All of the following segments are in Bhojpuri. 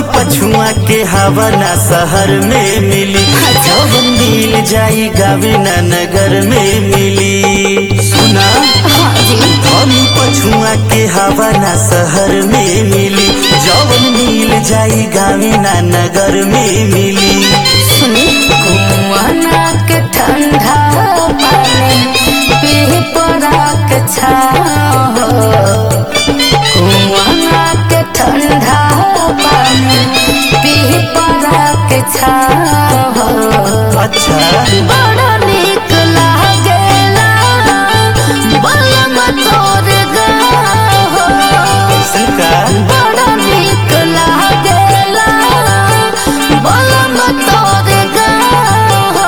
पछुआ के हवा ना शहर में मिली, जवन मिल जाई गावे ना नगर में मिली। सुना धनी पछुआ के हवा ना शहर में मिली, जवन मिल जाई गावे ना नगर में मिली। कुआना के ठंडा पानी पी पड़ा के छाओ, कुआना के ठंडा पानी पी पड़ा के छाओ। अच्छा बड़ा नीक लागेला बलम तोर गाओ, बड़ा नीक लागेला बलम तोर गाओ।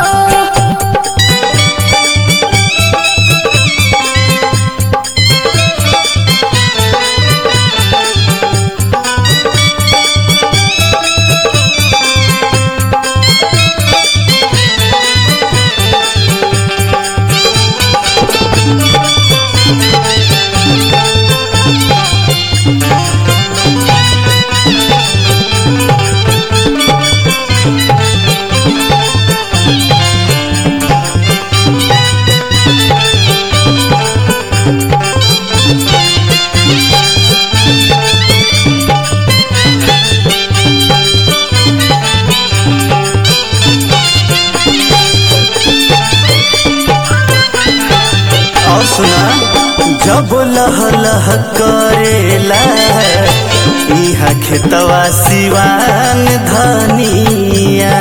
जब लह लह करेला इहा खेतवा सिवान धनिया,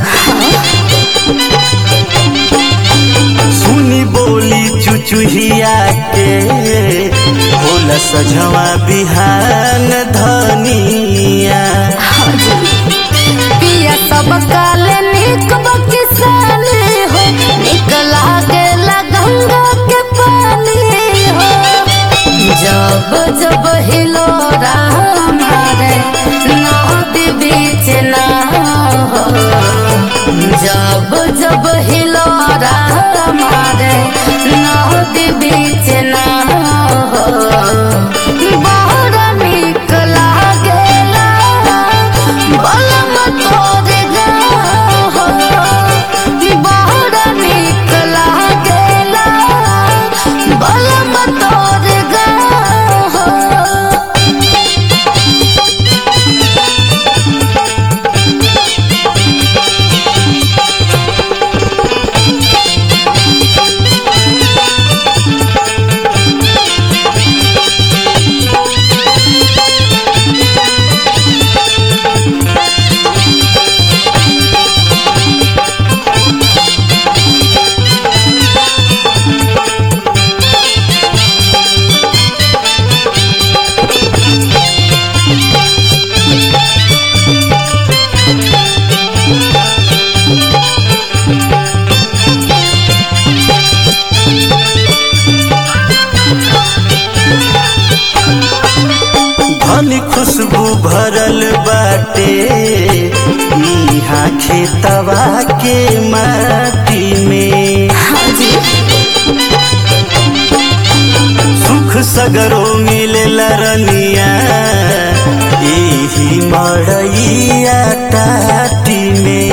सुनी बोली चुचुहिया के होला सझवा बिहान धनिया। पिया सब काले निक बकिसाले हो, निक लागेला गंगा के पानी हो। जब जब हिलोरा मारे नदी बीच ना हो, जब जब हिलोरा मारे नदी बीच ना हो। बड़ा नीक लागेला बलम तोर गाओ, बड़ा नीक लागेला बलम तोर गाओ। धनी खुशबू भरल बाटे इहा खेतवा के माटी में, सुख सगरो मिलेला रनिया एही मड़ैया टाटी में।